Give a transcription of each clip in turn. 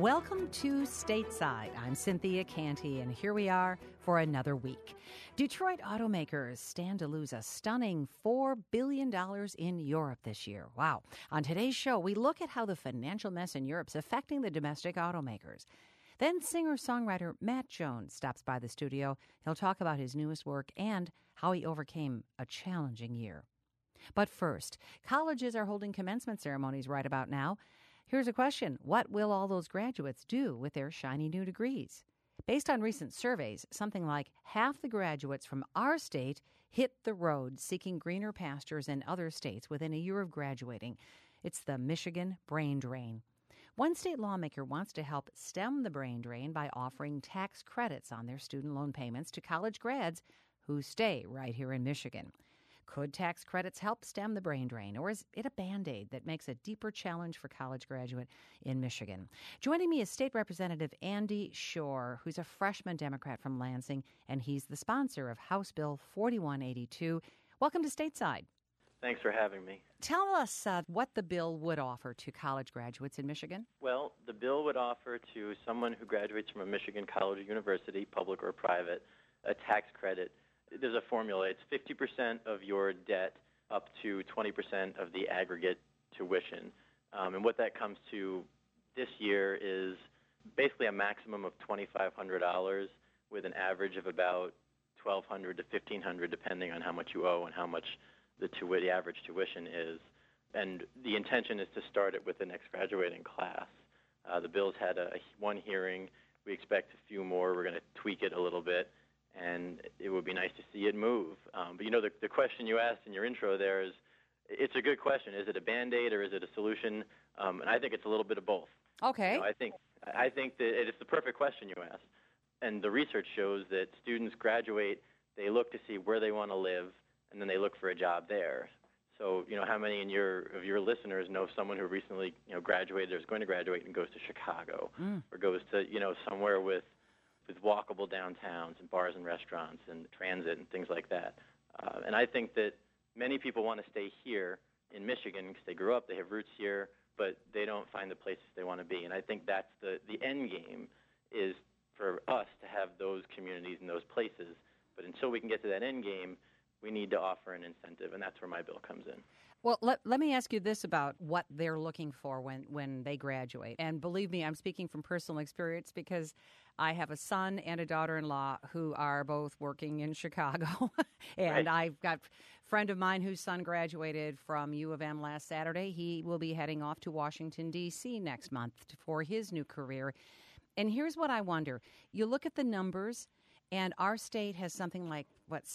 Welcome to Stateside. I'm Cynthia Canty, and here we are for another week. Detroit automakers stand to lose a stunning $4 billion in Europe this year. Wow. On today's show, we look at how the financial mess in Europe is affecting the domestic automakers. Then singer-songwriter Matt Jones stops by the studio. He'll talk about his newest work and how he overcame a challenging year. But first, colleges are holding commencement ceremonies right about now. Here's a question. What will all those graduates do with their shiny new degrees? Based on recent surveys, something like half the graduates from our state hit the road seeking greener pastures in other states within a year of graduating. It's the Michigan brain drain. One state lawmaker wants to help stem the brain drain by offering tax credits on their student loan payments to college grads who stay right here in Michigan. Could tax credits help stem the brain drain, or is it a Band-Aid that makes a deeper challenge for college graduate in Michigan? Joining me is State Representative Andy Shore, who's a freshman Democrat from Lansing, and he's the sponsor of House Bill 4182. Welcome to Stateside. Thanks for having me. Tell us what the bill would offer to college graduates in Michigan. Well, the bill would offer to someone who graduates from a Michigan college or university, public or private, a tax credit. There's a formula. It's 50% of your debt up to 20% of the aggregate tuition. And what that comes to this year is basically a maximum of $2,500 with an average of about $1,200 to $1,500 depending on how much you owe and how much the average tuition is. And the intention is to start it with the next graduating class. The bill's had one hearing. We expect a few more. We're going to tweak it a little bit. And it would be nice to see it move. But, the question you asked in your intro there is, it's a good question. Is it a Band-Aid or is it a solution? And I think it's a little bit of both. Okay. I think that it's the perfect question you asked. And the research shows that students graduate, they look to see where they want to live, and then they look for a job there. So, how many of your listeners know someone who recently, graduated or is going to graduate and goes to Chicago or goes to, somewhere with walkable downtowns and bars and restaurants and transit and things like that. And I think that many people want to stay here in Michigan because they grew up, they have roots here, but they don't find the places they want to be. And I think that's the end game is for us to have those communities and those places. But until we can get to that end game, we need to offer an incentive, and that's where my bill comes in. Well, let me ask you this about what they're looking for when they graduate. And believe me, I'm speaking from personal experience because I have a son and a daughter-in-law who are both working in Chicago. And Right. I've got a friend of mine whose son graduated from U of M last Saturday. He will be heading off to Washington, D.C. next month for his new career. And here's what I wonder. You look at the numbers, and our state has something like,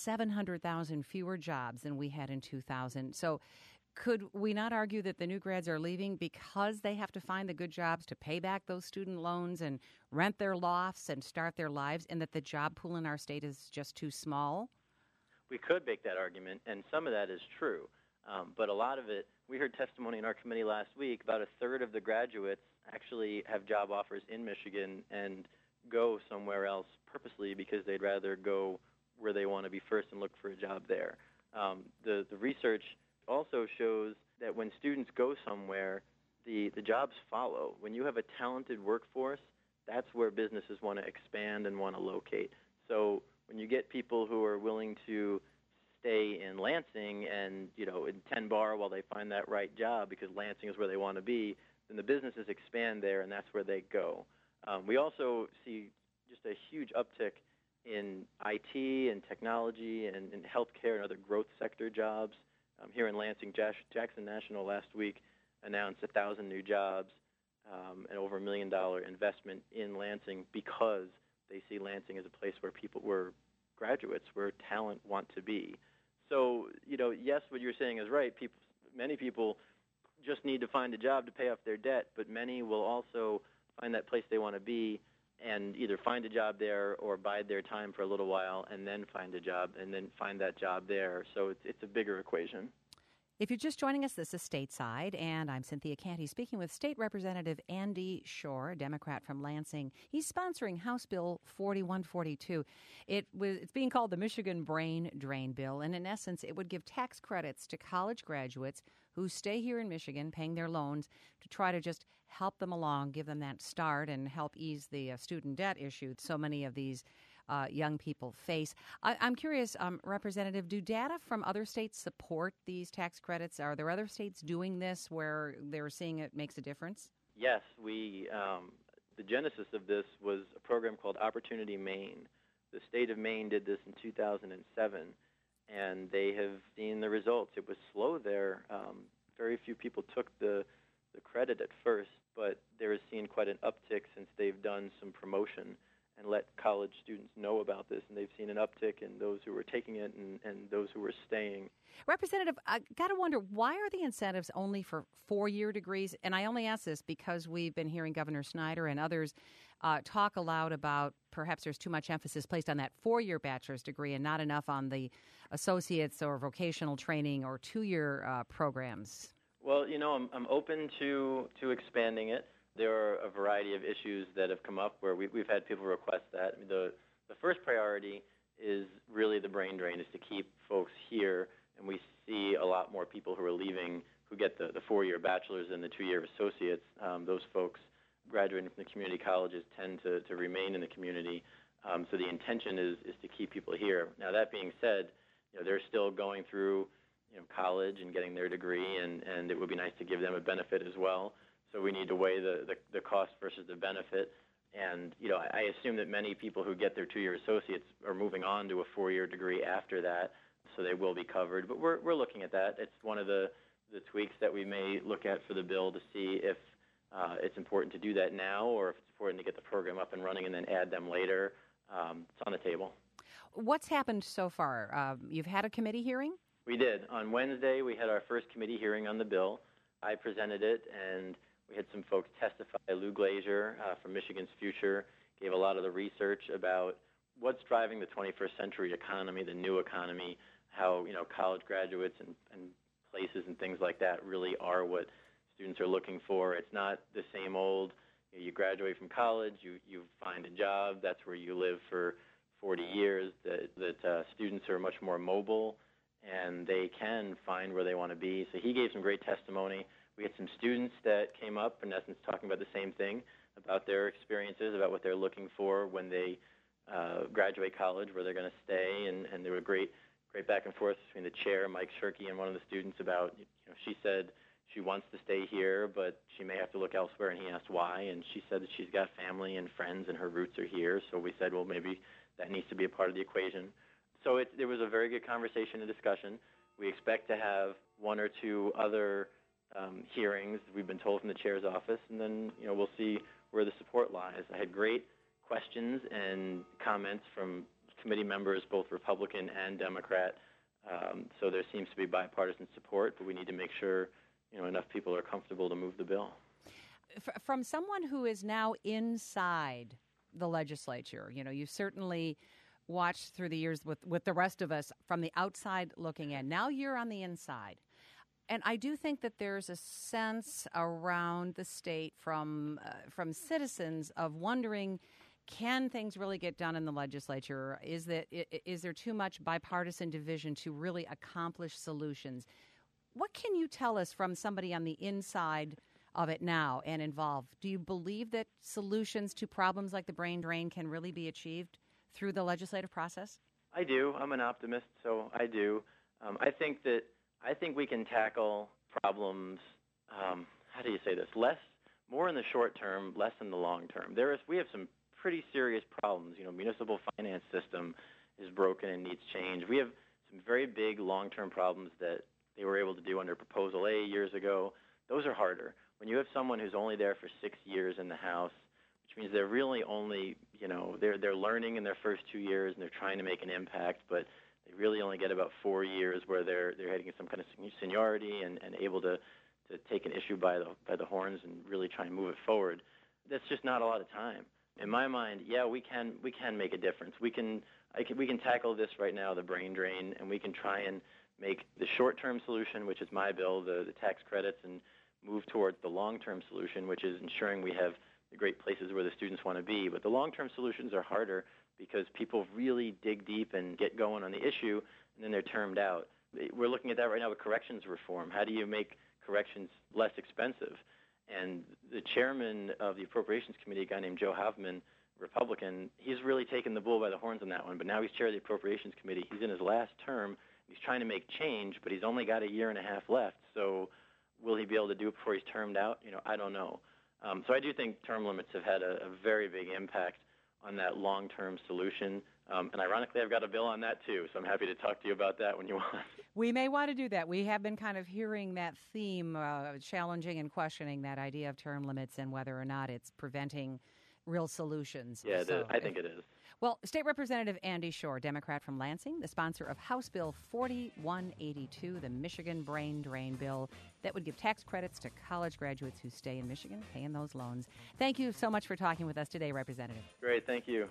700,000 fewer jobs than we had in 2000. So could we not argue that the new grads are leaving because they have to find the good jobs to pay back those student loans and rent their lofts and start their lives, and that the job pool in our state is just too small? We could make that argument, and some of that is true. But a lot of it, we heard testimony in our committee last week, about a third of the graduates actually have job offers in Michigan and go somewhere else purposely because they'd rather go where they want to be first and look for a job there. The research also shows that when students go somewhere, the jobs follow. When you have a talented workforce, that's where businesses want to expand and want to locate. So when you get people who are willing to stay in Lansing and, in 10 Bar while they find that right job because Lansing is where they want to be, then the businesses expand there and that's where they go. We also see just a huge uptick in IT and technology and in healthcare and other growth sector jobs. Here in Lansing, Jackson National last week announced 1,000 new jobs and over $1 million investment in Lansing because they see Lansing as a place where graduates, where talent want to be. So, yes, what you're saying is right. Many people just need to find a job to pay off their debt, but many will also find that place they want to be and either find a job there or bide their time for a little while and then find a job and then find that job there. So it's a bigger equation. If you're just joining us, this is Stateside, and I'm Cynthia Canty speaking with State Representative Andy Shore, a Democrat from Lansing. He's sponsoring House Bill 4142. It's being called the Michigan Brain Drain Bill, and in essence, it would give tax credits to college graduates who stay here in Michigan paying their loans to try to just help them along, give them that start, and help ease the student debt issue so many of these young people face. I'm curious, Representative, do data from other states support these tax credits? Are there other states doing this where they're seeing it makes a difference? Yes, the genesis of this was a program called Opportunity Maine. The state of Maine did this in 2007, and they have seen the results. It was slow there. Very few people took the credit at first, but they're seeing quite an uptick since they've done some promotion and let college students know about this, and they've seen an uptick in those who were taking it and those who were staying. Representative, I got to wonder, why are the incentives only for four-year degrees? And I only ask this because we've been hearing Governor Snyder and others talk aloud about perhaps there's too much emphasis placed on that four-year bachelor's degree and not enough on the associate's or vocational training or two-year programs. Well, I'm open to expanding it. There are a variety of issues that have come up where we've had people request that. I mean, the first priority is really the brain drain, is to keep folks here, and we see a lot more people who are leaving who get the four-year bachelor's and the two-year associates. Those folks graduating from the community colleges tend to remain in the community, so the intention is to keep people here. Now, that being said, they're still going through college and getting their degree, and it would be nice to give them a benefit as well. So we need to weigh the cost versus the benefit. And, I assume that many people who get their two-year associates are moving on to a four-year degree after that, so they will be covered. But we're looking at that. It's one of the tweaks that we may look at for the bill to see if it's important to do that now or if it's important to get the program up and running and then add them later. It's on the table. What's happened so far? You've had a committee hearing? We did. On Wednesday, we had our first committee hearing on the bill. I presented it, and we had some folks testify. Lou Glazier from Michigan's Future gave a lot of the research about what's driving the 21st century economy, the new economy, how college graduates and places and things like that really are what students are looking for. It's not the same old, you graduate from college, you find a job, that's where you live for 40 years, that students are much more mobile and they can find where they want to be. So he gave some great testimony. We had some students that came up, in essence, talking about the same thing, about their experiences, about what they're looking for when they graduate college, where they're going to stay, and there were great back and forth between the chair, Mike Shirkey, and one of the students about, she said she wants to stay here, but she may have to look elsewhere, and he asked why, and she said that she's got family and friends, and her roots are here, so we said, well, maybe that needs to be a part of the equation. So there was a very good conversation and discussion. We expect to have one or two other hearings, we've been told, from the chair's office, and then we'll see where the support lies. I had great questions and comments from committee members, both Republican and Democrat, so there seems to be bipartisan support, but we need to make sure enough people are comfortable to move the bill. From someone who is now inside the legislature, you've certainly watched through the years with the rest of us from the outside looking in. Now you're on the inside. And I do think that there's a sense around the state from citizens of wondering, can things really get done in the legislature? Is there too much bipartisan division to really accomplish solutions? What can you tell us from somebody on the inside of it now and involved? Do you believe that solutions to problems like the brain drain can really be achieved through the legislative process? I do. I'm an optimist, so I do. I think we can tackle problems, how do you say this, more in the short term, less in the long term. We have some pretty serious problems. Municipal finance system is broken and needs change. We have some very big long-term problems that they were able to do under Proposal A years ago. Those are harder. When you have someone who's only there for 6 years in the House, which means they're really only, they're learning in their first 2 years and they're trying to make an impact, but they really only get about 4 years where they're hitting some kind of seniority and able to take an issue by the horns and really try and move it forward. That's just not a lot of time. In my mind, we can make a difference. We can tackle this right now, the brain drain, and we can try and make the short-term solution, which is my bill, the tax credits, and move towards the long-term solution, which is ensuring we have the great places where the students want to be. But the long-term solutions are harder because people really dig deep and get going on the issue, and then they're termed out. We're looking at that right now with corrections reform. How do you make corrections less expensive? And the chairman of the Appropriations Committee, a guy named Joe Haveman, Republican, he's really taken the bull by the horns on that one. But now he's chair of the Appropriations Committee. He's in his last term. He's trying to make change, but he's only got a year and a half left. So will he be able to do it before he's termed out? I don't know. So I do think term limits have had a very big impact on that long-term solution. And ironically, I've got a bill on that too, so I'm happy to talk to you about that when you want. We may want to do that. We have been kind of hearing that theme, challenging and questioning that idea of term limits and whether or not it's preventing real solutions. Yeah, I think it is. Well, State Representative Andy Shore, Democrat from Lansing, the sponsor of House Bill 4182, the Michigan Brain Drain Bill that would give tax credits to college graduates who stay in Michigan, paying those loans. Thank you so much for talking with us today, Representative. Great, thank you.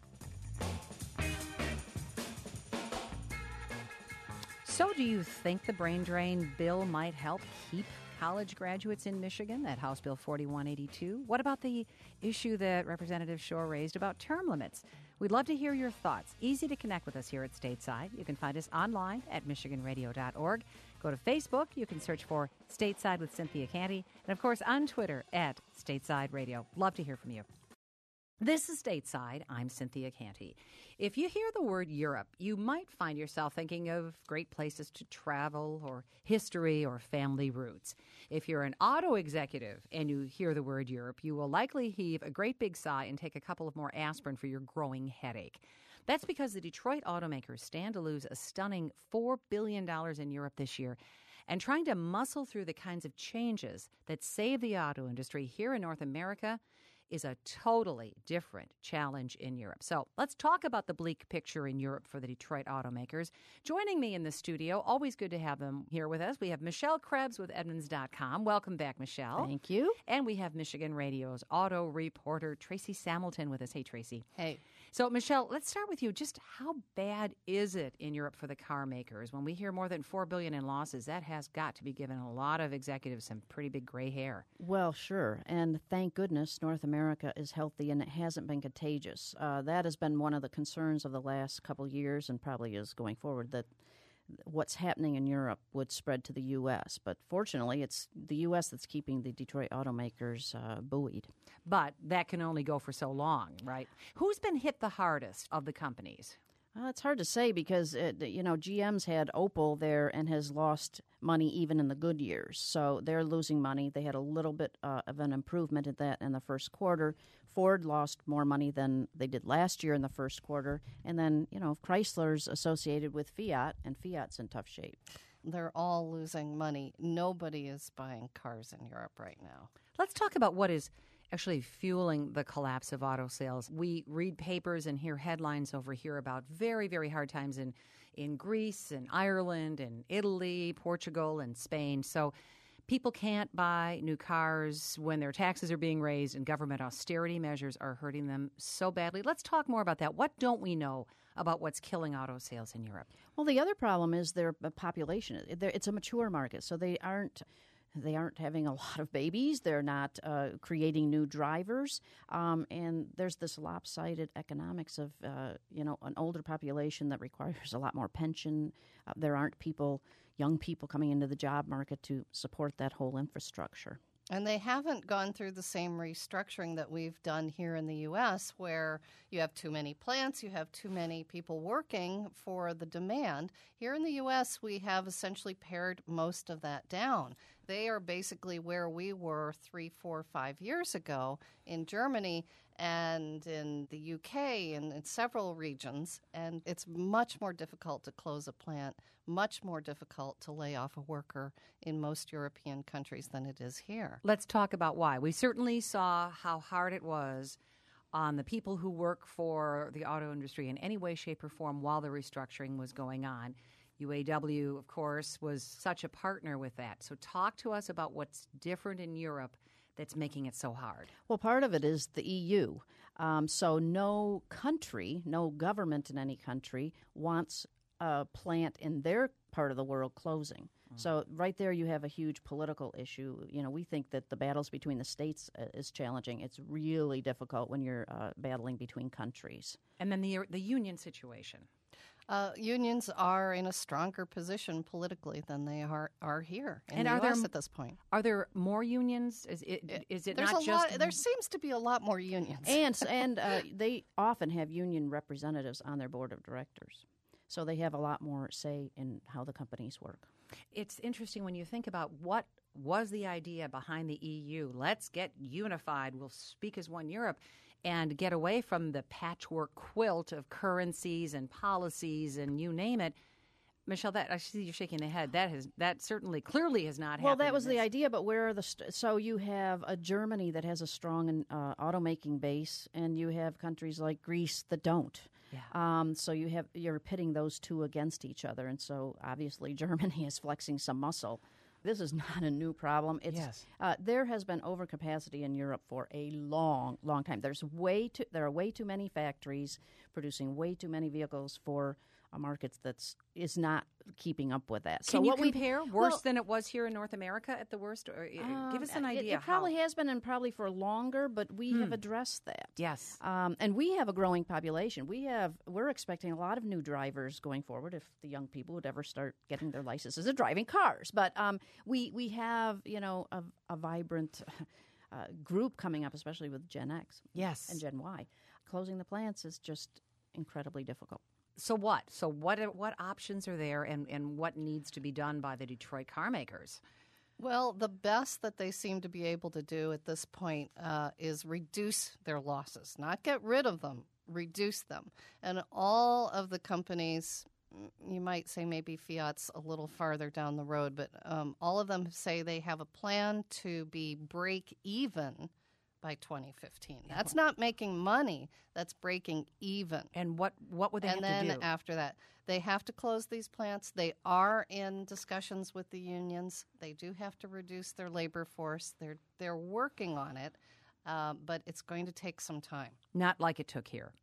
So do you think the brain drain bill might help keep college graduates in Michigan, that House Bill 4182? What about the issue that Representative Shore raised about term limits? We'd love to hear your thoughts. Easy to connect with us here at Stateside. You can find us online at michiganradio.org. Go to Facebook. You can search for Stateside with Cynthia Canty. And, of course, on Twitter at Stateside Radio. Love to hear from you. This is Stateside. I'm Cynthia Canty. If you hear the word Europe, you might find yourself thinking of great places to travel or history or family roots. If you're an auto executive and you hear the word Europe, you will likely heave a great big sigh and take a couple of more aspirin for your growing headache. That's because the Detroit automakers stand to lose a stunning $4 billion in Europe this year. And trying to muscle through the kinds of changes that save the auto industry here in North America is a totally different challenge in Europe. So let's talk about the bleak picture in Europe for the Detroit automakers. Joining me in the studio, always good to have them here with us, we have Michelle Krebs with Edmunds.com. Welcome back, Michelle. Thank you. And we have Michigan Radio's auto reporter, Tracy Samilton, with us. Hey, Tracy. Hey. So, Michelle, let's start with you. Just how bad is it in Europe for the car makers? When we hear more than $4 billion in losses, that has got to be giving a lot of executives some pretty big gray hair. Well, sure. And thank goodness North America is healthy and it hasn't been contagious. That has been one of the concerns of the last couple of years and probably is going forward, that what's happening in Europe would spread to the U.S. But fortunately, it's the U.S. that's keeping the Detroit automakers buoyed. But that can only go for so long, right? Who's been hit the hardest of the companies? It's hard to say because, GM's had Opel there and has lost money even in the good years. So they're losing money. They had a little bit of an improvement at that in the first quarter. Ford lost more money than they did last year in the first quarter. And then, Chrysler's associated with Fiat, and Fiat's in tough shape. They're all losing money. Nobody is buying cars in Europe right now. Let's talk about what is actually fueling the collapse of auto sales. We read papers and hear headlines over here about very, very hard times in Greece and Ireland and Italy, Portugal and Spain. So people can't buy new cars when their taxes are being raised and government austerity measures are hurting them so badly. Let's talk more about that. What don't we know about what's killing auto sales in Europe? Well, the other problem is their population. It's a mature market, so they aren't having a lot of babies. They're not creating new drivers. And there's this lopsided economics of, an older population that requires a lot more pension. There aren't young people coming into the job market to support that whole infrastructure. And they haven't gone through the same restructuring that we've done here in the U.S., where you have too many plants, you have too many people working for the demand. Here in the U.S., we have essentially pared most of that down. They are basically where we were 3, 4, 5 years ago in Germany and in the UK and in several regions. And it's much more difficult to close a plant, much more difficult to lay off a worker in most European countries than it is here. Let's talk about why. We certainly saw how hard it was on the people who work for the auto industry in any way, shape, or form while the restructuring was going on. UAW, of course, was such a partner with that. So talk to us about what's different in Europe that's making it so hard. Well, part of it is the EU. So no country, no government in any country wants a plant in their part of the world closing. So right there you have a huge political issue. We think that the battles between the states is challenging. It's really difficult when you're battling between countries. And then the union situation. Unions are in a stronger position politically than they are here in And the are U.S. there- at this point. Are there more unions? Is it There's not a just lot, there seems to be a lot more unions. And they often have union representatives on their board of directors. So they have a lot more say in how the companies work. It's interesting when you think about what was the idea behind the EU. Let's get unified. We'll speak as one Europe and get away from the patchwork quilt of currencies and policies and you name it. Michelle, that I see you shaking the head. That certainly clearly has not happened. Well, that was the idea, but where are the so you have a Germany that has a strong automaking base, and you have countries like Greece that don't. Yeah. So you're pitting those two against each other, and so obviously Germany is flexing some muscle. This is not a new problem. There has been overcapacity in Europe for a long, long time. There are way too many factories producing way too many vehicles for a market is not keeping up with that. Can you compare worse than it was here in North America at the worst? Or, give us an idea. It probably has been, and probably for longer, but we have addressed that. Yes. And we have a growing population. We're expecting a lot of new drivers going forward if the young people would ever start getting their licenses of driving cars. But we have, a vibrant group coming up, especially with Gen X and Gen Y. Closing the plants is just incredibly difficult. So what? So what options are there, and what needs to be done by the Detroit car makers? Well, the best that they seem to be able to do at this point is reduce their losses, not get rid of them, reduce them. And all of the companies, you might say maybe Fiat's a little farther down the road, but all of them say they have a plan to be break even by 2015. That's not making money. That's breaking even. And what would they have to do? And then after that, they have to close these plants. They are in discussions with the unions. They do have to reduce their labor force. They're working on it, but it's going to take some time. Not like it took here.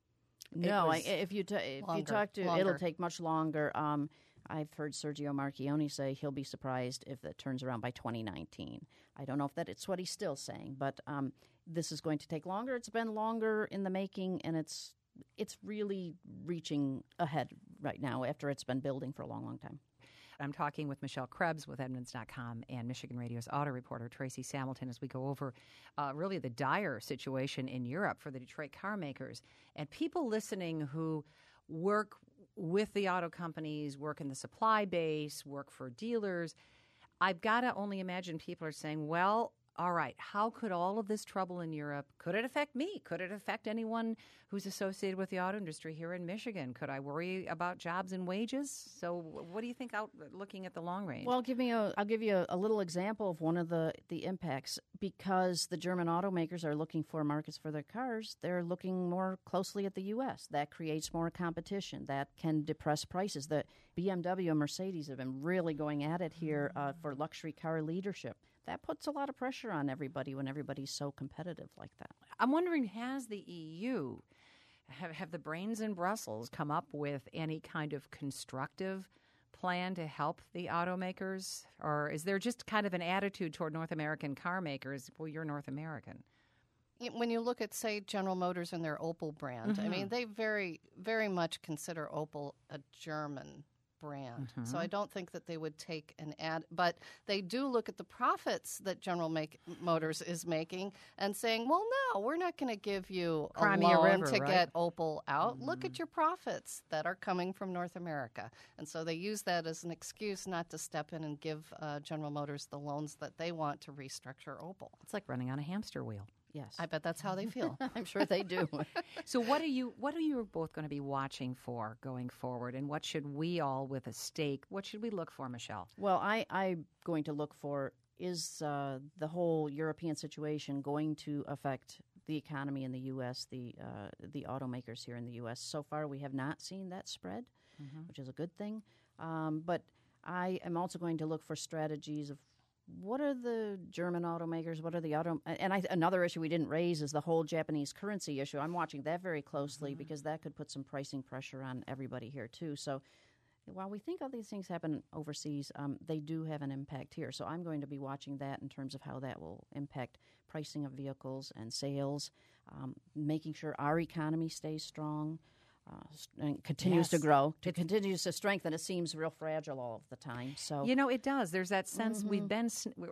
No, if you talk to, it'll take much longer. I've heard Sergio Marchionne say he'll be surprised if it turns around by 2019. I don't know if it's what he's still saying, but this is going to take longer. It's been longer in the making, and it's really reaching ahead right now after it's been building for a long, long time. I'm talking with Michelle Krebs with Edmunds.com and Michigan Radio's auto reporter Tracy Samilton as we go over really the dire situation in Europe for the Detroit car makers and people listening who work with the auto companies, work in the supply base, work for dealers. I've got to only imagine people are saying, well, all right, how could all of this trouble in Europe, could it affect me? Could it affect anyone who's associated with the auto industry here in Michigan? Could I worry about jobs and wages? So what do you think out looking at the long range? Well, I'll give you a little example of one of the impacts. Because the German automakers are looking for markets for their cars, they're looking more closely at the U.S. That creates more competition. That can depress prices. The BMW and Mercedes have been really going at it here for luxury car leadership. That puts a lot of pressure on everybody when everybody's so competitive like that. I'm wondering, has the EU, have the brains in Brussels come up with any kind of constructive plan to help the automakers? Or is there just kind of an attitude toward North American car makers, well, you're North American? When you look at, say, General Motors and their Opel brand, I mean, they very, very much consider Opel a German brand. So I don't think that they would take an ad, but they do look at the profits that General Motors is making and saying, well, no, we're not going to give you a loan to get Opel out. Look at your profits that are coming from North America. And so they use that as an excuse not to step in and give General Motors the loans that they want to restructure Opel. It's like running on a hamster wheel. Yes. I bet that's how they feel. I'm sure they do. So what are you both going to be watching for going forward, and what should we all with a stake, what should we look for, Michelle? Well, I'm going to look for, is the whole European situation going to affect the economy in the U.S., the automakers here in the U.S.? So far, we have not seen that spread, which is a good thing. But I am also going to look for strategies of what are the German automakers, what are the another issue we didn't raise is the whole Japanese currency issue. I'm watching that very closely because that could put some pricing pressure on everybody here too. So while we think all these things happen overseas, they do have an impact here. So I'm going to be watching that in terms of how that will impact pricing of vehicles and sales, making sure our economy stays strong. And continues to grow, continues to strengthen. It seems real fragile all of the time. So it does. There's that sense we've been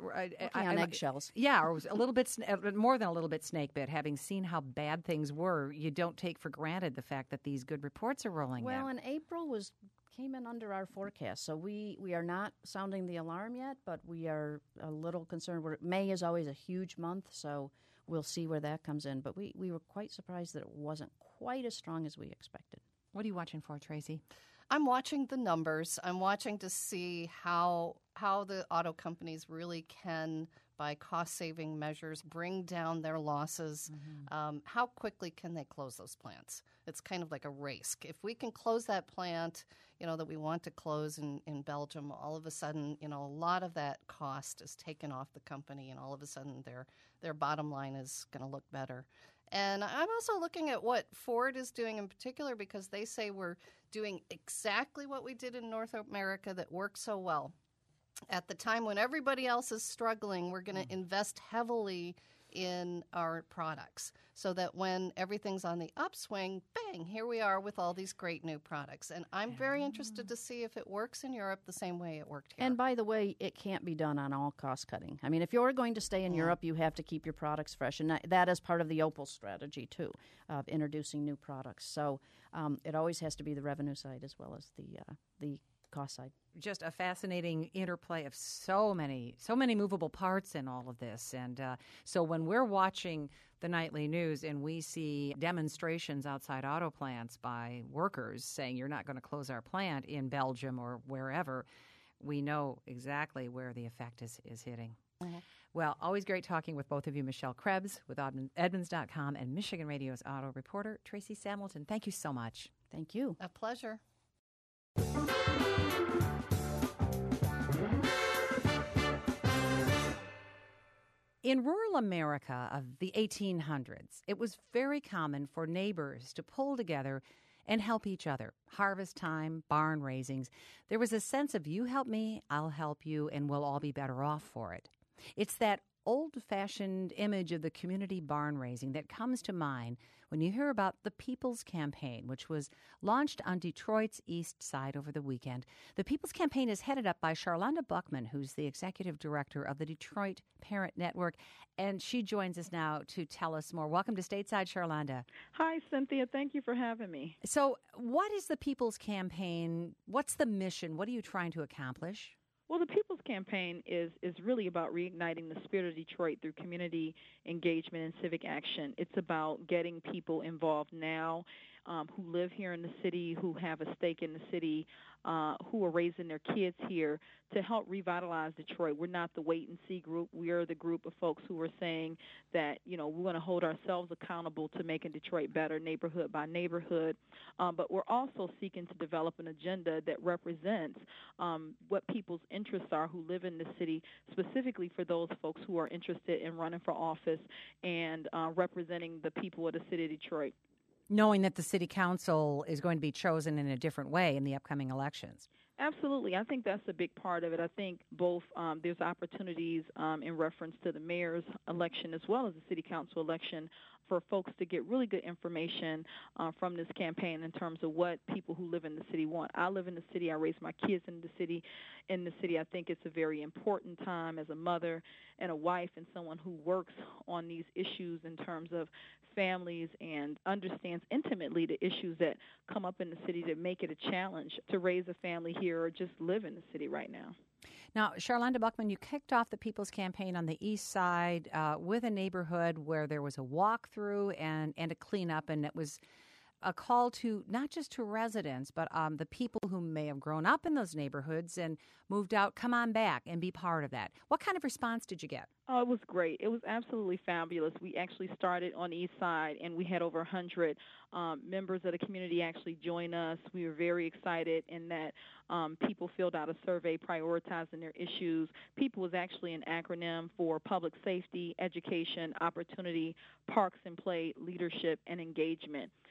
on eggshells. Yeah, or a little bit more than a little bit snake bit. Having seen how bad things were, you don't take for granted the fact that these good reports are rolling in. Well, and April came in under our forecast, so we are not sounding the alarm yet, but we are a little concerned. May is always a huge month, so we'll see where that comes in. But we were quite surprised that it wasn't quite as strong as we expected. What are you watching for, Tracy? I'm watching the numbers. I'm watching to see how the auto companies really can, by cost-saving measures, bring down their losses. How quickly can they close those plants? It's kind of like a race. If we can close that plant, that we want to close in Belgium, all of a sudden, a lot of that cost is taken off the company, and all of a sudden their bottom line is going to look better. And I'm also looking at what Ford is doing in particular, because they say we're doing exactly what we did in North America that worked so well. At the time when everybody else is struggling, we're going to invest heavily in our products so that when everything's on the upswing, bang, here we are with all these great new products. And I'm very interested to see if it works in Europe the same way it worked here. And by the way, it can't be done on all cost cutting. I mean, if you're going to stay in Europe, you have to keep your products fresh. And that is part of the Opel strategy, too, of introducing new products. So it always has to be the revenue side as well as the cost side. Just a fascinating interplay of so many movable parts in all of this. And so when we're watching the nightly news and we see demonstrations outside auto plants by workers saying you're not going to close our plant in Belgium or wherever, we know exactly where the effect is hitting. Mm-hmm. Well, always great talking with both of you, Michelle Krebs with Edmunds.com and Michigan Radio's auto reporter, Tracy Samilton. Thank you so much. Thank you. A pleasure. In rural America of the 1800s, it was very common for neighbors to pull together and help each other. Harvest time, barn raisings. There was a sense of you help me, I'll help you, and we'll all be better off for it. It's that old-fashioned image of the community barn raising that comes to mind when you hear about the People's Campaign, which was launched on Detroit's East Side over the weekend. The People's Campaign is headed up by Charlanda Buckman, who's the executive director of the Detroit Parent Network, and she joins us now to tell us more. Welcome to Stateside, Charlanda. Hi, Cynthia. Thank you for having me. So what is the People's Campaign? What's the mission? What are you trying to accomplish? Well, the People's Campaign is really about reigniting the spirit of Detroit through community engagement and civic action. It's about getting people involved now who live here in the city, who have a stake in the city, who are raising their kids here to help revitalize Detroit. We're not the wait-and-see group. We are the group of folks who are saying that, we want to hold ourselves accountable to making Detroit better neighborhood by neighborhood. But we're also seeking to develop an agenda that represents what people's interests are who live in the city, specifically for those folks who are interested in running for office and representing the people of the city of Detroit. Knowing that the city council is going to be chosen in a different way in the upcoming elections. Absolutely. I think that's a big part of it. I think both there's opportunities in reference to the mayor's election as well as the city council election for folks to get really good information from this campaign in terms of what people who live in the city want. I live in the city. I raise my kids in the city. I think it's a very important time as a mother and a wife and someone who works on these issues in terms of families and understands intimately the issues that come up in the city that make it a challenge to raise a family here or just live in the city right now. Now, Charlanda Buckman, you kicked off the People's Campaign on the east side with a neighborhood where there was a walkthrough and a cleanup, and it was a call to not just to residents, but the people who may have grown up in those neighborhoods and moved out, come on back and be part of that. What kind of response did you get? Oh, it was great. It was absolutely fabulous. We actually started on the east side, and we had over 100 members of the community actually join us. We were very excited in that people filled out a survey prioritizing their issues. PEOPLE was actually an acronym for public safety, education, opportunity, parks and play, leadership, and engagement. And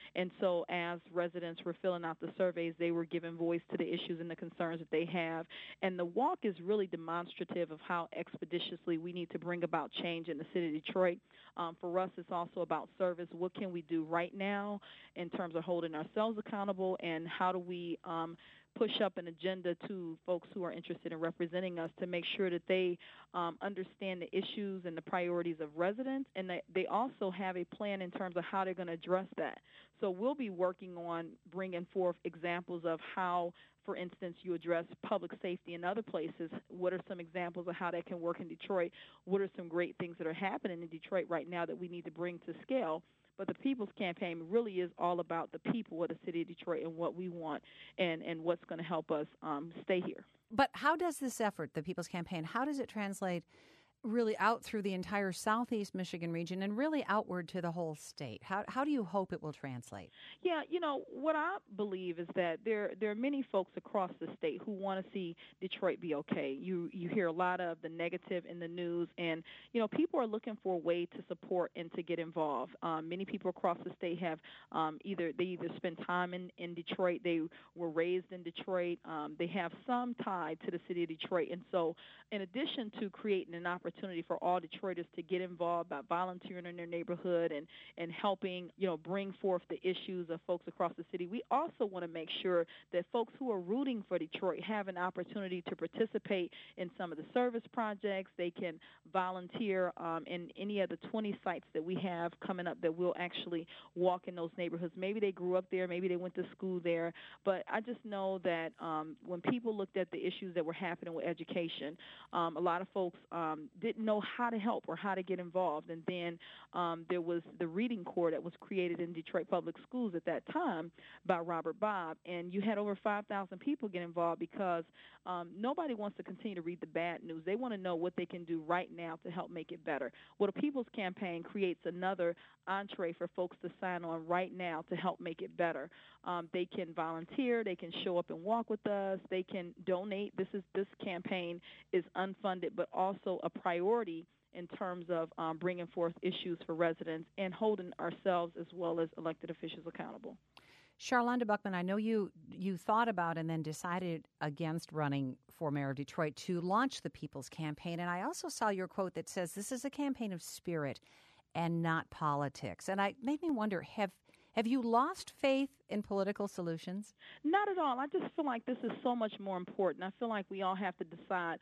so as residents were filling out the surveys, they were giving voice to the issues and the concerns that they have. And the walk is really demonstrative of how expeditiously we need to bring about change in the city of Detroit. For us, it's also about service. What can we do right now in terms of holding ourselves accountable, and how do we push up an agenda to folks who are interested in representing us to make sure that they understand the issues and the priorities of residents, and that they also have a plan in terms of how they're going to address that. So we'll be working on bringing forth examples of how, for instance, you address public safety in other places. What are some examples of how that can work in Detroit? What are some great things that are happening in Detroit right now that we need to bring to scale? But the People's Campaign really is all about the people of the city of Detroit and what we want and what's going to help us stay here. But how does this effort, the People's Campaign, how does it translate really out through the entire southeast Michigan region and really outward to the whole state? How do you hope it will translate? Yeah, what I believe is that there are many folks across the state who want to see Detroit be okay. You hear a lot of the negative in the news, and people are looking for a way to support and to get involved. Many people across the state have either spend time in Detroit, they were raised in Detroit, they have some tie to the city of Detroit, and so in addition to creating an opportunity for all Detroiters to get involved by volunteering in their neighborhood and helping, bring forth the issues of folks across the city, we also want to make sure that folks who are rooting for Detroit have an opportunity to participate in some of the service projects. They can volunteer in any of the 20 sites that we have coming up that we'll actually walk in those neighborhoods. Maybe they grew up there, maybe they went to school there, but I just know that when people looked at the issues that were happening with education, a lot of folks didn't know how to help or how to get involved. And then there was the Reading Corps that was created in Detroit Public Schools at that time by Robert Bobb, and you had over 5,000 people get involved because nobody wants to continue to read the bad news. They want to know what they can do right now to help make it better. Well, the People's Campaign creates another entree for folks to sign on right now to help make it better. They can volunteer, they can show up and walk with us, they can donate. This campaign is unfunded, but also a priority in terms of bringing forth issues for residents and holding ourselves as well as elected officials accountable. Charlonda Buckman, I know you thought about and then decided against running for mayor of Detroit to launch the People's Campaign, and I also saw your quote that says this is a campaign of spirit and not politics. And it made me wonder, have you lost faith in political solutions? Not at all. I just feel like this is so much more important. I feel like we all have to decide,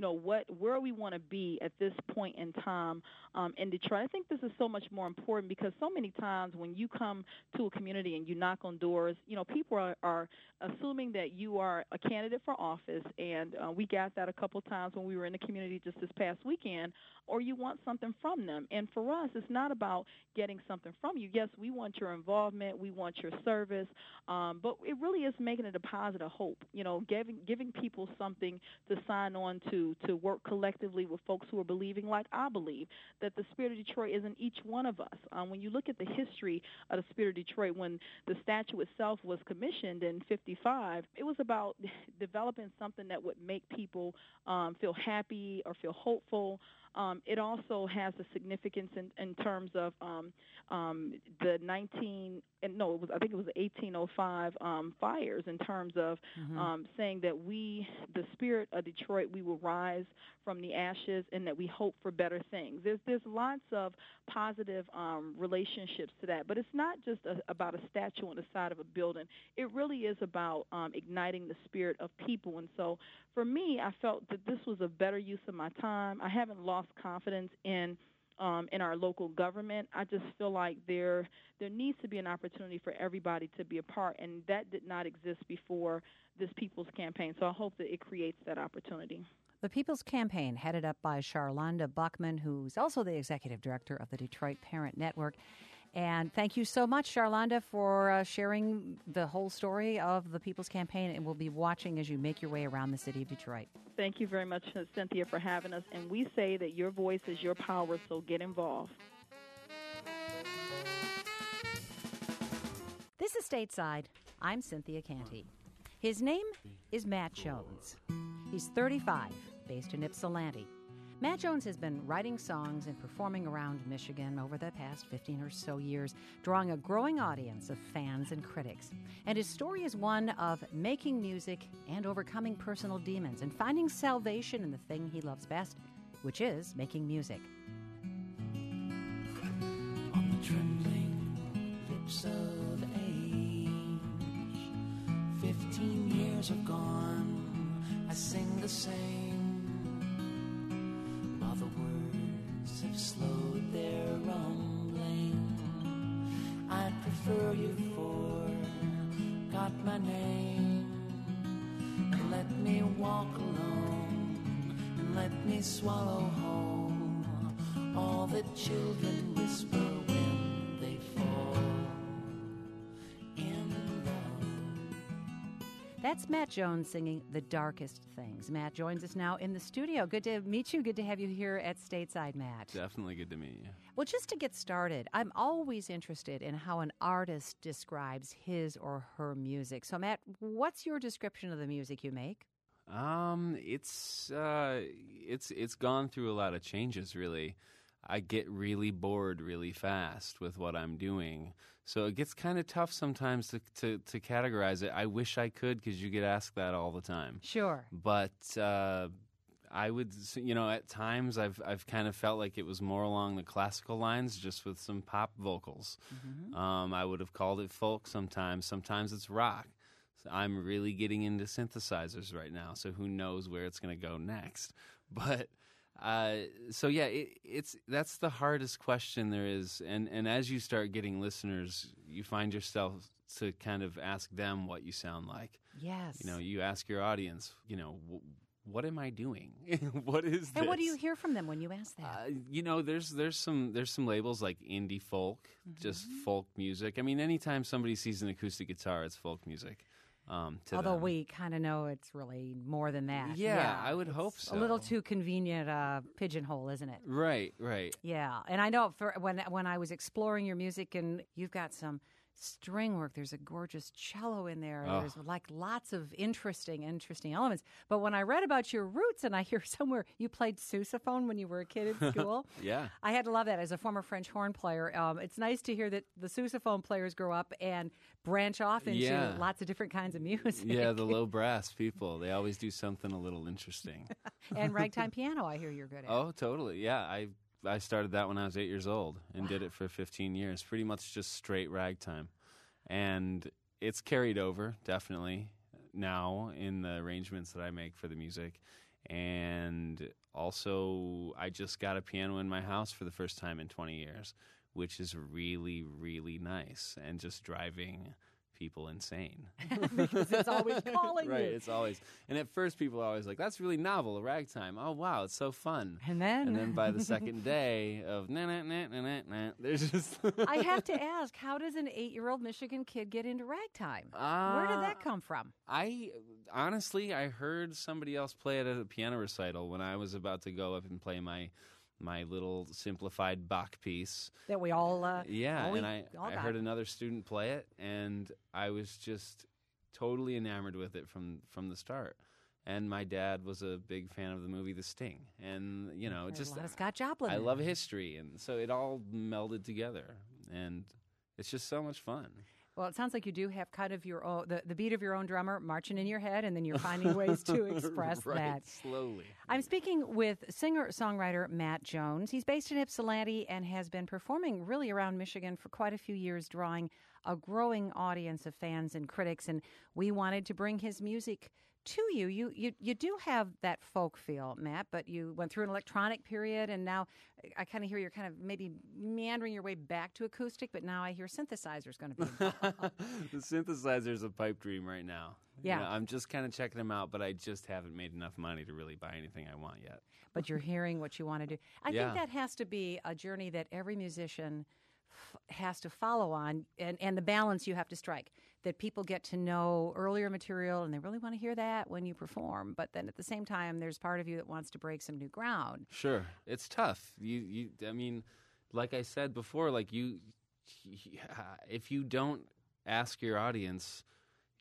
where we want to be at this point in time in Detroit. I think this is so much more important because so many times when you come to a community and you knock on doors, people are assuming that you are a candidate for office, and we got that a couple of times when we were in the community just this past weekend, or you want something from them. And for us, it's not about getting something from you. Yes, we want your involvement, we want your service, but it really is making a deposit of hope, giving people something to sign on to work collectively with folks who are believing, like I believe, that the Spirit of Detroit is in each one of us. When you look at the history of the Spirit of Detroit, when the statue itself was commissioned in 1955, it was about developing something that would make people feel happy or feel hopeful. It also has a significance in terms of the 1805 fires, in terms of saying that the spirit of Detroit, we will rise from the ashes and that we hope for better things. There's lots of positive relationships to that, but it's not just about a statue on the side of a building. It really is about igniting the spirit of people. And so for me, I felt that this was a better use of my time. I haven't lost confidence in our local government. I just feel like there needs to be an opportunity for everybody to be a part, and that did not exist before this People's Campaign. So I hope that it creates that opportunity. The People's Campaign, headed up by Charlonda Buckman, who's also the executive director of the Detroit Parent Network. And thank you so much, Charlonda, for sharing the whole story of the People's Campaign, and we'll be watching as you make your way around the city of Detroit. Thank you very much, Cynthia, for having us. And we say that your voice is your power, so get involved. This is Stateside. I'm Cynthia Canty. His name is Matt Jones. He's 35, based in Ypsilanti. Matt Jones has been writing songs and performing around Michigan over the past 15 or so years, drawing a growing audience of fans and critics. And his story is one of making music and overcoming personal demons and finding salvation in the thing he loves best, which is making music. On the trembling lips of age, 15 years have gone, I sing the same. While the words have slowed their rumbling, I'd prefer you forgot my name. And let me walk alone, and let me swallow whole all the children whisper when they fall in love. That's Matt Jones singing The Darkest Things. Matt joins us now in the studio. Good to meet you. Good to have you here at Stateside, Matt. Definitely good to meet you. Well, just to get started, I'm always interested in how an artist describes his or her music. So, Matt, what's your description of the music you make? It's gone through a lot of changes, really. I get really bored really fast with what I'm doing. So it gets kind of tough sometimes to categorize it. I wish I could, because you get asked that all the time. Sure. But I would, at times I've kind of felt like it was more along the classical lines, just with some pop vocals. Mm-hmm. I would have called it folk sometimes. Sometimes it's rock. So I'm really getting into synthesizers right now, so who knows where it's going to go next. But that's the hardest question there is, and as you start getting listeners, you find yourself to kind of ask them what you sound like. Yes. You ask your audience, what am I doing? What is this? And what do you hear from them when you ask that? There's some labels like indie folk, mm-hmm. just folk music. I mean, anytime somebody sees an acoustic guitar, it's folk music. Although them. We kind of know it's really more than that. Yeah, I would hope so. A little too convenient pigeonhole, isn't it? Right. Yeah, and I know when I was exploring your music, and you've got some string work. There's a gorgeous cello in there. Oh. There's like lots of interesting elements. But when I read about your roots, and I hear somewhere you played sousaphone when you were a kid at school, yeah, I had to love that. As a former French horn player, it's nice to hear that the sousaphone players grow up and branch off into lots of different kinds of music. Yeah, the low brass people, they always do something a little interesting. And ragtime piano, I hear you're good at. Oh, totally. Yeah, I started that when I was 8 years old and did it for 15 years, pretty much just straight ragtime. And it's carried over, definitely, now in the arrangements that I make for the music. And also, I just got a piano in my house for the first time in 20 years, which is really, really nice, and just driving people insane. Because it's always calling right, you. It's always. And at first people are always like, that's really novel, a ragtime. Oh, wow, it's so fun. And then by the second day of there's just... I have to ask, how does an 8-year-old Michigan kid get into ragtime? Where did that come from? I heard somebody else play it at a piano recital when I was about to go up and play my little simplified Bach piece. That we all and I heard another student play it, and I was just totally enamored with it from the start. And my dad was a big fan of the movie The Sting, and There's a lot of Scott Joplin. I love history, and so it all melded together, and it's just so much fun. Well, it sounds like you do have kind of your own, the beat of your own drummer marching in your head, and then you're finding ways to express right, that. Slowly. I'm speaking with singer-songwriter Matt Jones. He's based in Ypsilanti and has been performing really around Michigan for quite a few years, drawing a growing audience of fans and critics, and we wanted to bring his music to you. You do have that folk feel, Matt, but you went through an electronic period, and now I kind of hear you're kind of maybe meandering your way back to acoustic, but now I hear synthesizer's going to be involved. The synthesizer's a pipe dream right now. Yeah. I'm just kind of checking them out, but I just haven't made enough money to really buy anything I want yet. But you're hearing what you want to do. I think that has to be a journey that every musician has to follow on, and the balance you have to strike, that people get to know earlier material and they really want to hear that when you perform, but then at the same time there's part of you that wants to break some new ground. Sure. It's tough. I mean, like I said before, like if you don't ask your audience,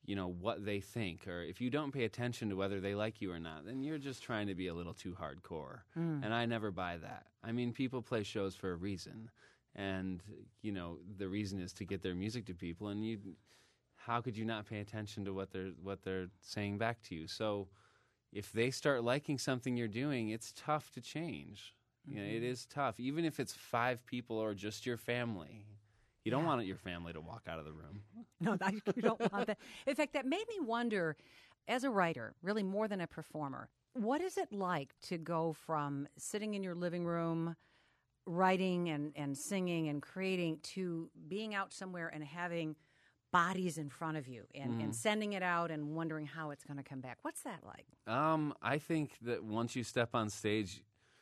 what they think, or if you don't pay attention to whether they like you or not, then you're just trying to be a little too hardcore. And I never buy that. I mean, people play shows for a reason, and the reason is to get their music to people, and how could you not pay attention to what they're saying back to you? So if they start liking something you're doing, it's tough to change. It is tough, even if it's 5 people or just your family. You don't want your family to walk out of the room. No, you don't want that. In fact, that made me wonder, as a writer, really more than a performer, what is it like to go from sitting in your living room, writing and singing and creating, to being out somewhere and having bodies in front of you and sending it out and wondering how it's going to come back? What's that like? I think that once I step on stage,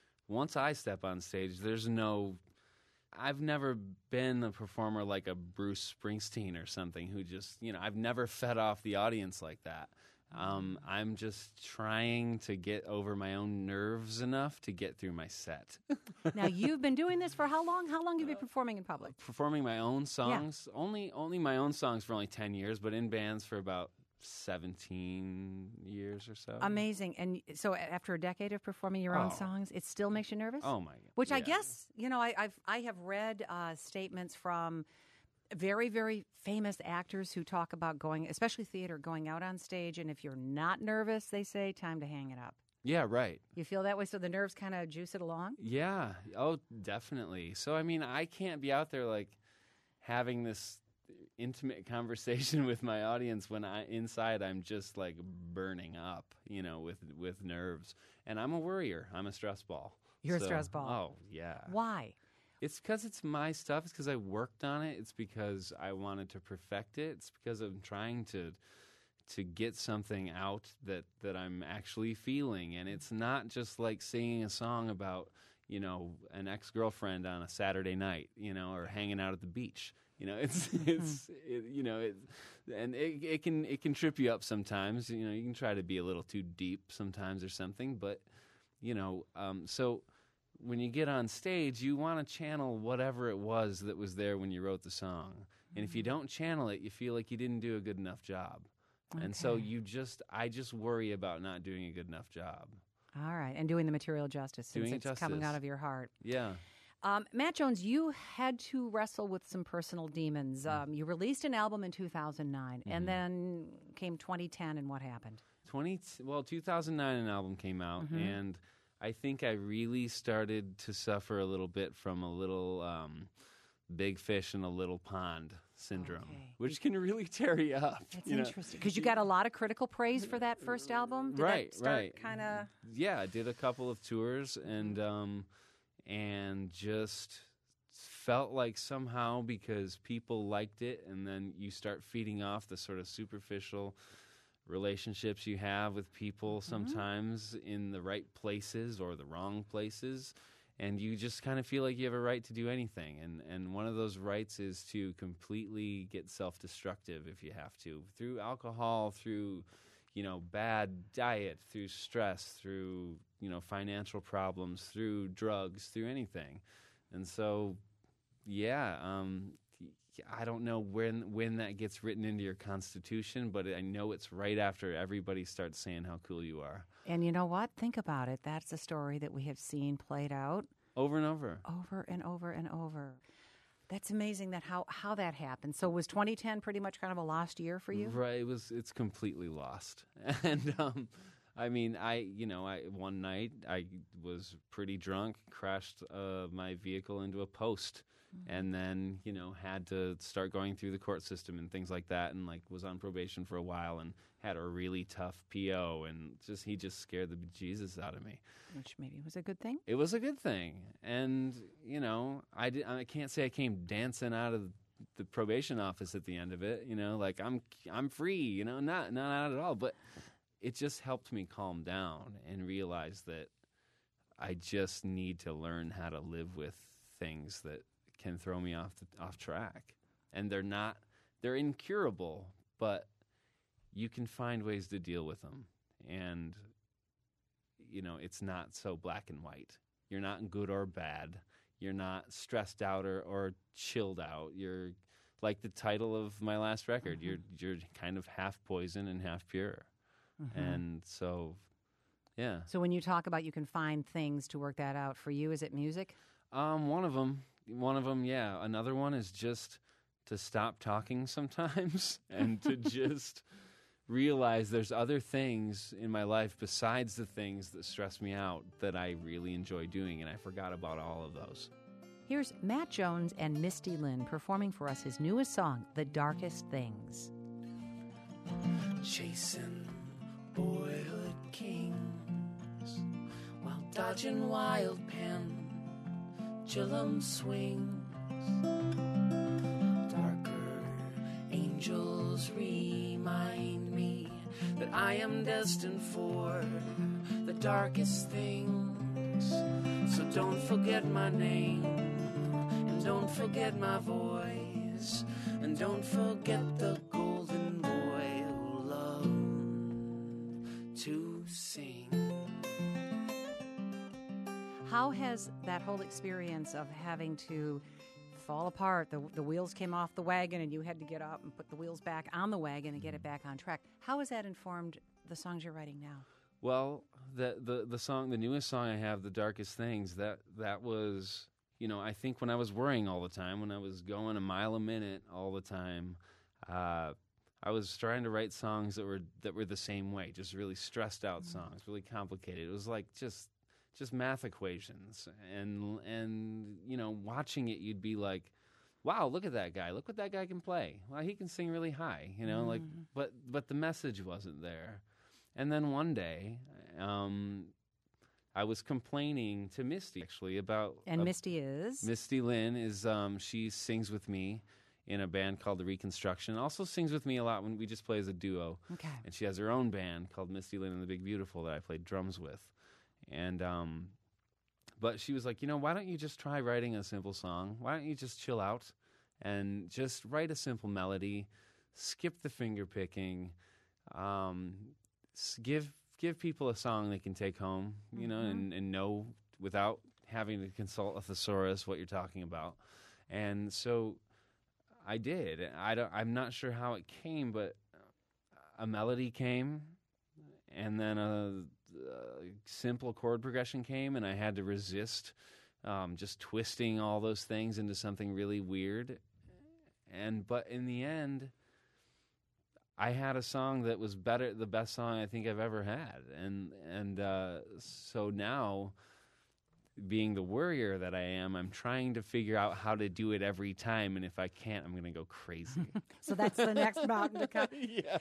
I've never been a performer like a Bruce Springsteen or something who just, I've never fed off the audience like that. I'm just trying to get over my own nerves enough to get through my set. Now, you've been doing this for how long? How long have you been performing in public? Performing my own songs? Yeah. Only my own songs for only 10 years, but in bands for about 17 years or so. Amazing. And so after a decade of performing your own songs, it still makes you nervous? Oh, my God. Which I guess, I have read statements from very, very famous actors who talk about going, especially theater, going out on stage, and if you're not nervous, they say, time to hang it up. Yeah, right. You feel that way? So the nerves kind of juice it along? Yeah. Oh, definitely. So, I mean, I can't be out there, having this intimate conversation with my audience when inside I'm just burning up, with nerves. And I'm a worrier. I'm a stress ball. You're a stress ball. Oh, yeah. Why? It's because it's my stuff. It's because I worked on it. It's because I wanted to perfect it. It's because I'm trying to get something out that I'm actually feeling. And it's not just like singing a song about, an ex-girlfriend on a Saturday night, or hanging out at the beach. It can trip you up sometimes. You can try to be a little too deep sometimes or something. But, so when you get on stage, you want to channel whatever it was that was there when you wrote the song. And if you don't channel it, you feel like you didn't do a good enough job. Okay. And so I just worry about not doing a good enough job. All right. And doing the material justice since it's coming out of your heart. Yeah. Matt Jones, you had to wrestle with some personal demons. You released an album in 2009, and then came 2010, and what happened? 2009 an album came out, and I think I really started to suffer a little bit from a little big fish in a little pond syndrome, which can really tear you up. That's interesting, because you got a lot of critical praise for that first album. Did that start kind of? Yeah, I did a couple of tours, and just felt like somehow, because people liked it, and then you start feeding off the sort of superficial relationships you have with people sometimes in the right places or the wrong places, and you just kind of feel like you have a right to do anything. And one of those rights is to completely get self-destructive if you have to, through alcohol, through bad diet, through stress, through financial problems, through drugs, through anything. And so, I don't know when that gets written into your constitution, but I know it's right after everybody starts saying how cool you are. And you know what? Think about it. That's a story that we have seen played out over and over. Over and over and over. That's amazing that how that happened. So was 2010 pretty much kind of a lost year for you? Right. It's completely lost. And one night I was pretty drunk, crashed my vehicle into a post, and then had to start going through the court system and things like that, and was on probation for a while and had a really tough PO, and he just scared the bejesus out of me. Which maybe was a good thing. It was a good thing, and I can't say I came dancing out of the probation office at the end of it. I'm free. Not out at all, but it just helped me calm down and realize that I just need to learn how to live with things that can throw me off track. And they're incurable, but you can find ways to deal with them. And, it's not so black and white. You're not good or bad. You're not stressed out or chilled out. You're like the title of my last record. You're kind of half poison and half pure, and so, yeah. So when you talk about you can find things to work that out, for you, is it music? One of them, yeah. Another one is just to stop talking sometimes and to just realize there's other things in my life besides the things that stress me out that I really enjoy doing, and I forgot about all of those. Here's Matt Jones and Misty Lynn performing for us his newest song, The Darkest Things. Chasing boyhood kings while dodging wild pendulum swings. Darker angels remind me that I am destined for the darkest things. So don't forget my name, and don't forget my voice, and don't forget the golden boy who loved to sing. How has that whole experience of having to fall apart, the wheels came off the wagon and you had to get up and put the wheels back on the wagon and get it back on track, how has that informed the songs you're writing now? Well, the song, the newest song I have, The Darkest Things, that was, I think when I was worrying all the time, when I was going a mile a minute all the time, I was trying to write songs that were the same way, just really stressed out songs, really complicated. It was like just math equations, and watching it, you'd be like, wow, look at that guy, look what that guy can play. Well, he can sing really high, like, but the message wasn't there. And then one day, I was complaining to Misty, actually, about... And Misty is? Misty Lynn is, she sings with me in a band called The Reconstruction. Also sings with me a lot when we just play as a duo. Okay. And she has her own band called Misty Lynn and the Big Beautiful that I played drums with. And, but she was like, why don't you just try writing a simple song? Why don't you just chill out and just write a simple melody, skip the finger picking, give people a song they can take home, and know without having to consult a thesaurus what you're talking about. And so I did. I'm not sure how it came, but a melody came, and then a simple chord progression came, and I had to resist just twisting all those things into something really weird. But in the end, I had a song that was the best song I think I've ever had. And so now, being the worrier that I am, I'm trying to figure out how to do it every time, and if I can't, I'm going to go crazy. So that's the next mountain to come. Yeah.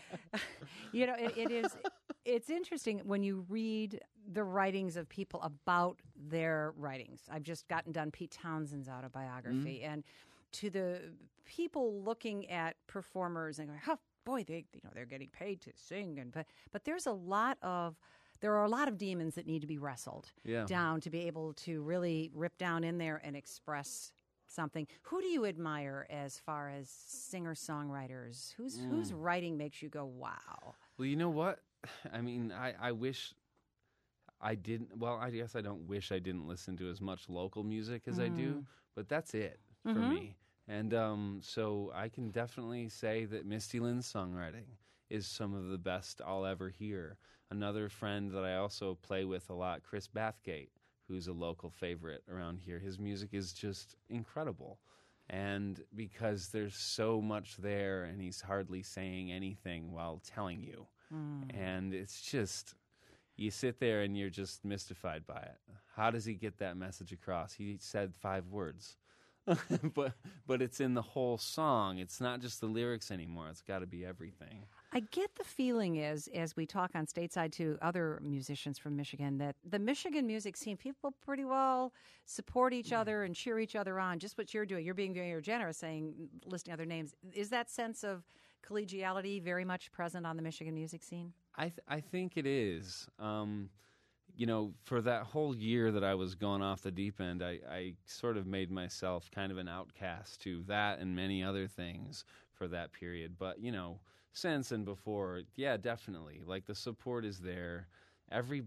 It's interesting when you read the writings of people about their writings. I've just gotten done Pete Townshend's autobiography, and to the people looking at performers and going, oh, boy, they're getting paid to sing, but there are a lot of demons that need to be wrestled down to be able to really rip down in there and express something. Who do you admire as far as singer-songwriters? Whose writing makes you go, wow? Well, you know what? I mean, I wish I didn't. Well, I guess I don't wish I didn't listen to as much local music as I do, but that's it for me. And so I can definitely say that Misty Lynn's songwriting is some of the best I'll ever hear. Another friend that I also play with a lot, Chris Bathgate, who's a local favorite around here, his music is just incredible. And because there's so much there and he's hardly saying anything while telling you. And it's just, you sit there and you're just mystified by it. How does he get that message across? He said 5 words. but it's in the whole song. It's not just the lyrics anymore. It's got to be everything. I get the feeling as we talk on Stateside to other musicians from Michigan that the Michigan music scene, people pretty well support each other and cheer each other on. Just what you're doing. You're being very generous, listing other names. Is that sense of collegiality very much present on the Michigan music scene? I think it is. For that whole year that I was going off the deep end, I sort of made myself kind of an outcast to that and many other things for that period. But, since and before, yeah, definitely. Like, the support is there.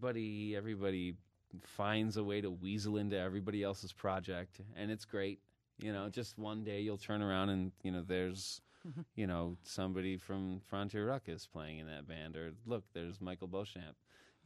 Everybody finds a way to weasel into everybody else's project, and it's great. Just one day you'll turn around and, there's, somebody from Frontier Ruckus playing in that band. Or, look, there's Michael Beauchamp.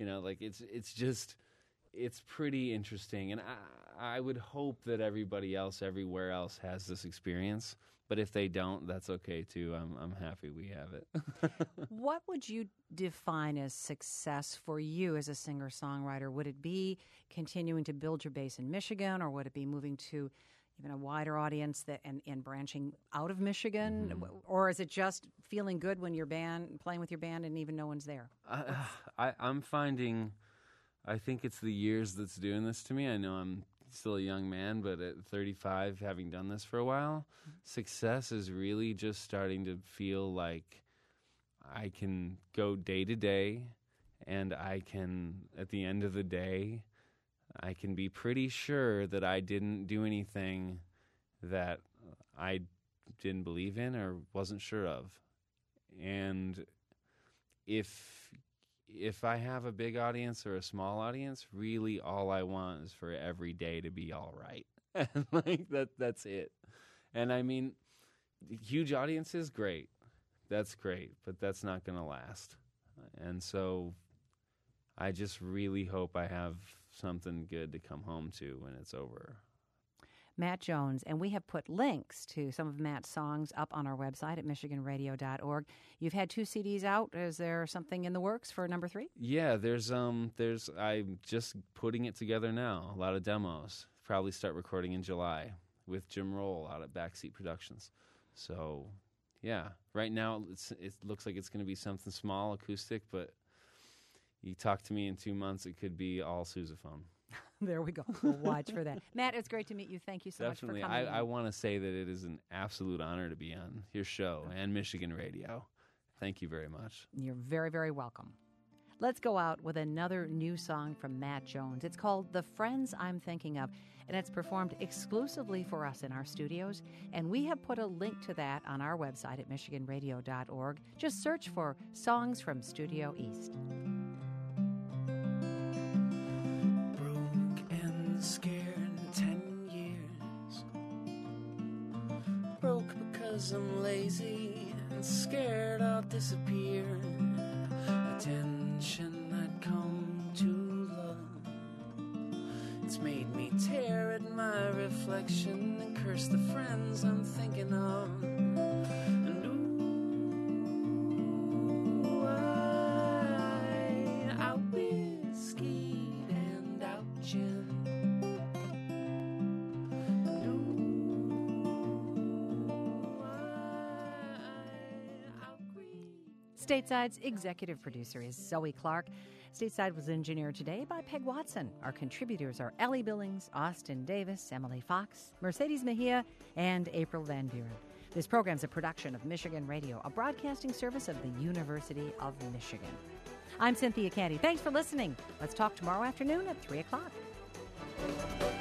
It's pretty interesting. And I would hope that everybody else, everywhere else, has this experience. But if they don't, that's okay, too. I'm happy we have it. What would you define as success for you as a singer-songwriter? Would it be continuing to build your base in Michigan, or would it be moving to even a wider audience and branching out of Michigan? Mm-hmm. Or is it just feeling good when you're playing with your band and even no one's there? I'm finding, I think it's the years that's doing this to me. I know I'm still a young man, but at 35, having done this for a while, success is really just starting to feel like I can go day to day, and I can, at the end of the day, I can be pretty sure that I didn't do anything that I didn't believe in or wasn't sure of. And if I have a big audience or a small audience, really all I want is for every day to be all right. And that's it. And I mean, huge audiences, great. That's great, but that's not going to last. And so I just really hope I have something good to come home to when it's over. Matt Jones, and we have put links to some of Matt's songs up on our website at michiganradio.org. You've had 2 CDs out. Is there something in the works for number 3? Yeah, I'm just putting it together now. A lot of demos. Probably start recording in July with Jim Roll out at Backseat Productions. So, yeah, right now it looks like it's going to be something small, acoustic, but you talk to me in 2 months, it could be all sousaphone. There we go. We'll watch for that. Matt, it's great to meet you. Thank you so much for coming. I want to say that it is an absolute honor to be on your show and Michigan Radio. Thank you very much. You're very, very welcome. Let's go out with another new song from Matt Jones. It's called The Friends I'm Thinking Of, and it's performed exclusively for us in our studios. And we have put a link to that on our website at michiganradio.org. Just search for Songs from Studio East. Scared 10 years. Broke because I'm lazy and scared I'll disappear. Attention I'd come to love. It's made me tear at my reflection and curse the friends I'm thinking of. And out whiskey and out gin. Stateside's executive producer is Zoe Clark. Stateside was engineered today by Peg Watson. Our contributors are Ellie Billings, Austin Davis, Emily Fox, Mercedes Mejia, and April Van Buren. This program is a production of Michigan Radio, a broadcasting service of the University of Michigan. I'm Cynthia Canty. Thanks for listening. Let's talk tomorrow afternoon at 3 o'clock.